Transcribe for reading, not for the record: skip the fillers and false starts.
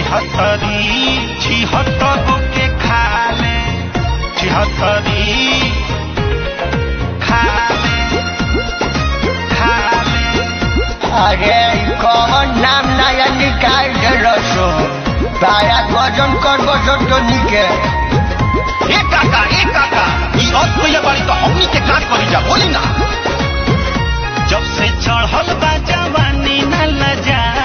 छिहत्तरों के खाले छिहत्तरी खाले खाले। अरे कौन नाम नया निकाल दे रसो तारा वजन कर बसो तो निके ए काका ई और कोई बारी तो हमनी के काट करी जा बोली ना। जब से चढ़ल बा जवानी न लजा